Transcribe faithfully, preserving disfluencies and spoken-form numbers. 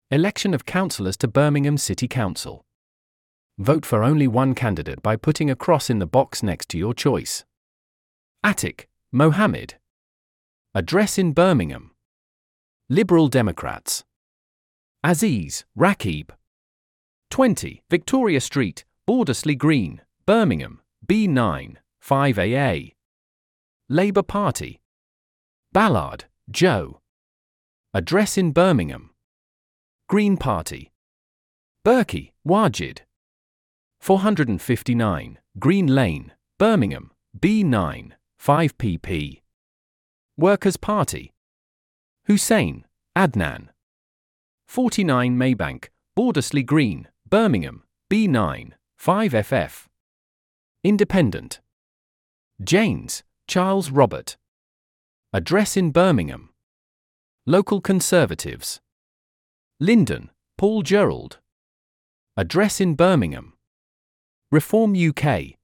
Election of councillors to Birmingham City Council. Vote for only one candidate by putting a cross in the box next to your choice. Atiq, Mohammed. Address in Birmingham. Liberal Democrats. Aziz, Rakib. twenty, Victoria Street, Bordesley Green, Birmingham, B nine, five A A. Labour Party. Ballard, Joe. Address in Birmingham. Green Party. Berkey, Wajid. four hundred fifty-nine, Green Lane, Birmingham, B nine, five P P. Workers' Party. Hussein, Adnan. forty-nine Maybank, Bordesley Green, Birmingham, B nine, five F F. Independent. Janes, Charles Robert. Address in Birmingham. Local Conservatives. Linden, Paul Gerald. Address in Birmingham. Reform U K.